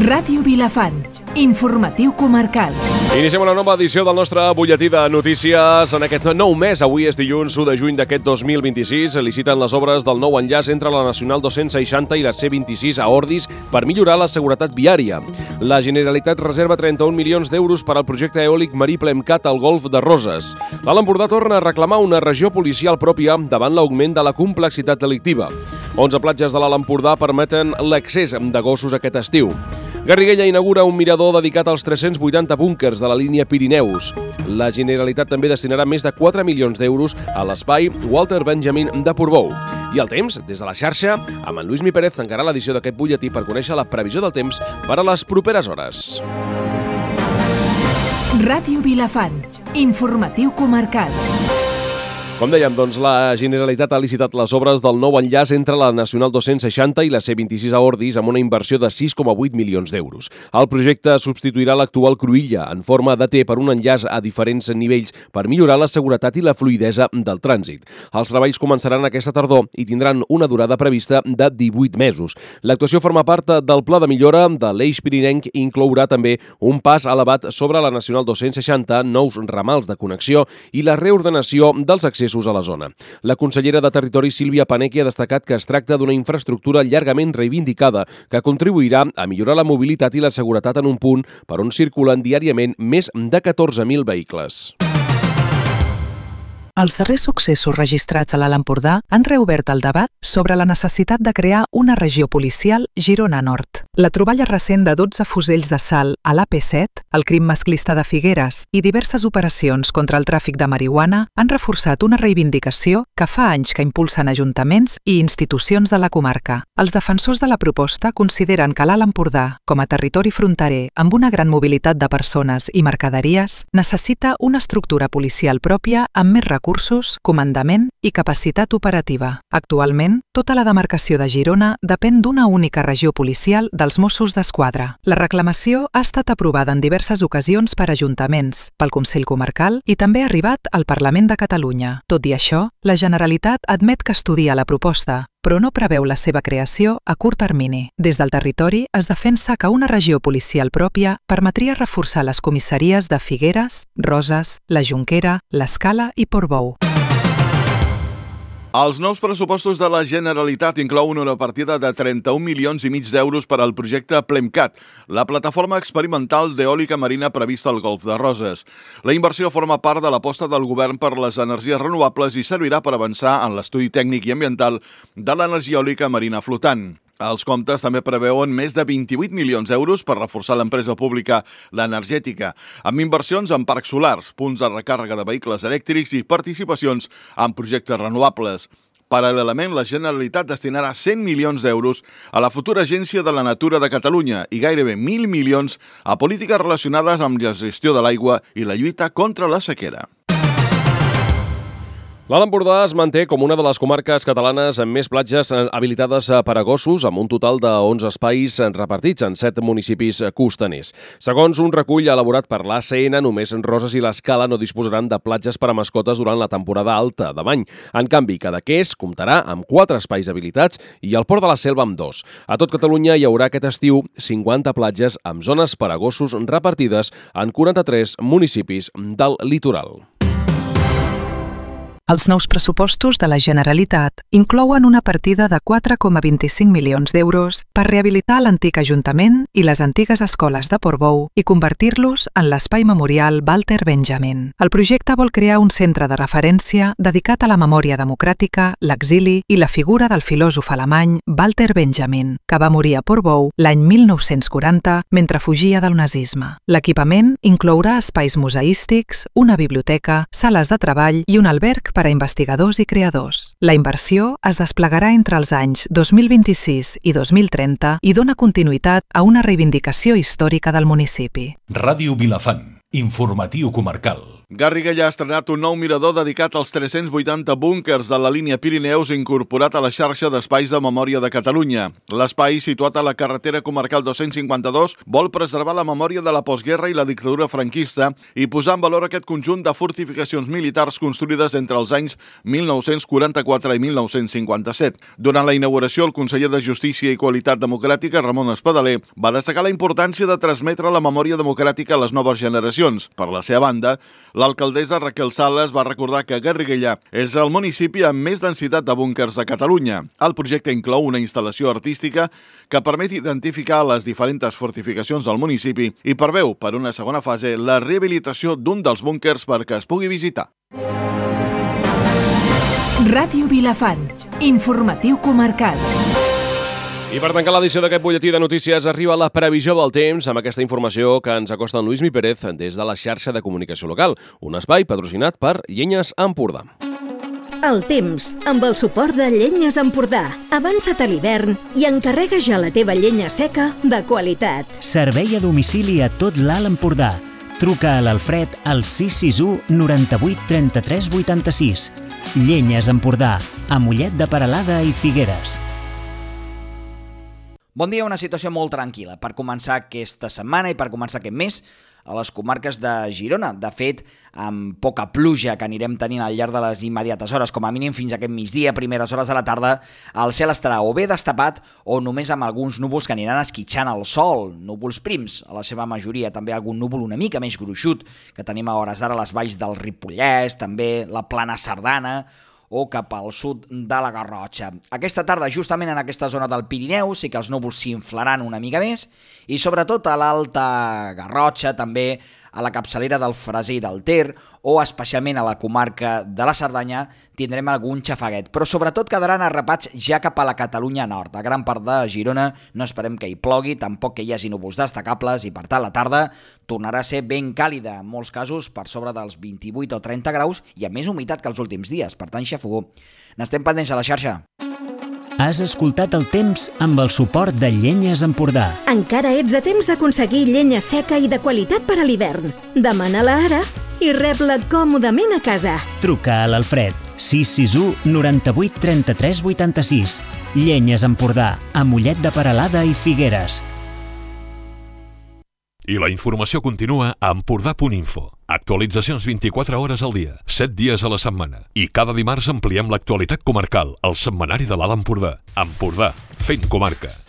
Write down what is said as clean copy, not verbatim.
Ràdio Vilafant, informatiu comarcal. Iniciem una nova edició del nostre butlletí de notícies. En aquest nou mes, avui és dilluns 1 de juny d'aquest 2026, liciten les obres del nou enllaç entre la Nacional 260 i la C26 a Ordis per millorar la seguretat viària. La Generalitat reserva 31 milions d'euros per al projecte eòlic marí Plemcat al Golf de Roses. L'Alt Empordà torna a reclamar una regió policial pròpia davant l'augment de la complexitat delictiva. 11 platges de l'Alt Empordà permeten l'accés de gossos aquest estiu. Garriguella inaugura un mirador dedicat als 380 búnkers de la línia Pirineus. La Generalitat també destinarà més de 4 milions d'euros a l'espai Walter Benjamin de Portbou. I el temps, des de la xarxa, amb en Lluís Pérez tancarà l'edició d'aquest butlletí per conèixer la previsió del temps per a les properes hores. Ràdio Vilafant, informatiu comarcal. Com dèiem, doncs, la Generalitat ha licitat les obres del nou enllaç entre la Nacional 260 i la C26 a Ordis amb una inversió de 6,8 milions d'euros. El projecte substituirà l'actual cruïlla en forma de T per un enllaç a diferents nivells per millorar la seguretat i la fluïdesa del trànsit. Els treballs començaran aquesta tardor i tindran una durada prevista de 18 mesos. L'actuació forma part del pla de millora de l'Eix Pirinenc i inclourà també un pas elevat sobre la Nacional 260, nous ramals de connexió i la reordenació dels accessos a la zona. La consellera de Territori, Sílvia Paneque, ha destacat que es tracta d'una infraestructura llargament reivindicada que contribuirà a millorar la mobilitat i la seguretat en un punt per on circulen diàriament més de 14.000 vehicles. Els darrers successos registrats a l'Alt Empordà han reobert el debat sobre la necessitat de crear una regió policial Girona Nord. La troballa recent de 12 fusells d'assalt a l'AP7, el crim masclista de Figueres i diverses operacions contra el tràfic de marihuana han reforçat una reivindicació que fa anys que impulsen ajuntaments i institucions de la comarca. Els defensors de la proposta consideren que l'Alt Empordà, com a territori fronterer amb una gran mobilitat de persones i mercaderies, necessita una estructura policial pròpia amb més recursos, comandament i capacitat operativa. Actualment, tota la demarcació de Girona depèn d'una única regió policial dels Mossos d'Esquadra. La reclamació ha estat aprovada en diverses ocasions per ajuntaments, pel Consell Comarcal i també ha arribat al Parlament de Catalunya. Tot i això, la Generalitat admet que estudia la proposta, però no preveu la seva creació a curt termini. Des del territori es defensa que una regió policial pròpia permetria reforçar les comissaries de Figueres, Roses, la Jonquera, l'Escala i Portbou. Els nous pressupostos de la Generalitat inclouen una partida de 31 milions i mig d'euros per al projecte Plemcat, la plataforma experimental d'eòlica marina prevista al Golf de Roses. La inversió forma part de l'aposta del govern per les energies renovables i servirà per avançar en l'estudi tècnic i ambiental de l'energia eòlica marina flotant. Els comptes també preveuen més de 28 milions d'euros per reforçar l'empresa pública l'energètica, amb inversions en parcs solars, punts de recàrrega de vehicles elèctrics i participacions en projectes renovables. Paral·lelament, la Generalitat destinarà 100 milions d'euros a la futura Agència de la Natura de Catalunya i gairebé 1.000 milions a polítiques relacionades amb la gestió de l'aigua i la lluita contra la sequera. L'Alt Empordà es manté com una de les comarques catalanes amb més platges habilitades per a gossos, amb un total de 11 espais repartits en 7 municipis costaners. Segons un recull elaborat per l'ACN, només Roses i l'Escala no disposaran de platges per a mascotes durant la temporada alta de bany. En canvi, Cadaqués comptarà amb 4 espais habilitats i el Port de la Selva amb 2. A tot Catalunya hi haurà aquest estiu 50 platges amb zones per a gossos repartides en 43 municipis del litoral. Els nous pressupostos de la Generalitat inclouen una partida de 4,25 milions d'euros per rehabilitar l'antic Ajuntament i les antigues escoles de Portbou i convertir-los en l'espai memorial Walter Benjamin. El projecte vol crear un centre de referència dedicat a la memòria democràtica, l'exili i la figura del filòsof alemany Walter Benjamin, que va morir a Portbou l'any 1940 mentre fugia del nazisme. L'equipament inclourà espais museístics, una biblioteca, sales de treball i un alberg per a investigadors i creadors. La inversió es desplegarà entre els anys 2026 i 2030 i dona continuïtat a una reivindicació històrica del municipi. Ràdio Vilafant, informatiu comarcal. Garriguella ha estrenat un nou mirador dedicat als 380 búnquers de la línia Pirineus incorporat a la xarxa d'espais de memòria de Catalunya. L'espai, situat a la carretera comarcal 252, vol preservar la memòria de la postguerra i la dictadura franquista i posar en valor aquest conjunt de fortificacions militars construïdes entre els anys 1944 i 1957. Durant la inauguració, el conseller de Justícia i Qualitat Democràtica, Ramon Espadaler, va destacar la importància de transmetre la memòria democràtica a les noves generacions. Per la seva banda, l'alcaldessa Raquel Sales va recordar que Garriguella és el municipi amb més densitat de búnquers de Catalunya. El projecte inclou una instal·lació artística que permet identificar les diferents fortificacions del municipi i preveu, per una segona fase, la rehabilitació d'un dels búnquers perquè es pugui visitar. Ràdio Vilafant, informatiu comarcal. I per tancar l'edició d'aquest butlletí de notícies arriba la previsió del temps amb aquesta informació que ens acosta en Lluís Mi Pérez des de la xarxa de comunicació local, un espai patrocinat per Llenyes Empordà. El temps, amb el suport de Llenyes Empordà. Avança't a l'hivern i encarrega ja la teva llenya seca de qualitat. Servei a domicili a tot l'Alt Empordà. Truca a l'Alfred al 661 98 33 86. Llenyes Empordà, a Mollet de Peralada i Figueres. Bon dia, una situació molt tranquil·la per començar aquesta setmana i per començar aquest mes a les comarques de Girona. De fet, amb poca pluja que anirem tenint al llarg de les immediates hores, com a mínim fins a aquest migdia, primeres hores de la tarda, el cel estarà o bé destapat o només amb alguns núvols que aniran esquitxant el sol, núvols prims, a la seva majoria, també algun núvol una mica més gruixut que tenim a hores d'ara a les valls del Ripollès, també la Plana Cerdana, o cap al sud de la Garrotxa. Aquesta tarda, justament en aquesta zona del Pirineu, sí que els núvols s'inflaran una mica més i sobretot a l'Alta Garrotxa, també a la capçalera del Freser i del Ter o especialment a la comarca de la Cerdanya tindrem algun xafaguet, però sobretot quedaran arrapats ja cap a la Catalunya nord. A gran part de Girona no esperem que hi plogui, tampoc que hi hagi núvols destacables i per tant la tarda tornarà a ser ben càlida, en molts casos per sobre dels 28 o 30 graus i amb més humitat que els últims dies, per tant xafogó. N'estem pendents a la xarxa. Has escoltat el temps amb el suport de Llenyes Empordà. Encara ets a temps d'aconseguir llenya seca i de qualitat per a l'hivern. Demana-la ara i rep-la còmodament a casa. Truca a l'Alfred 661 98 33 86. Llenyes Empordà, a Mollet de Peralada i Figueres. I la informació continua a Empordà.info. Actualitzacions 24 hores al dia, 7 dies a la setmana. I cada dimarts ampliem l'actualitat comarcal, al setmanari de l'Alt Empordà. Empordà, fent comarca.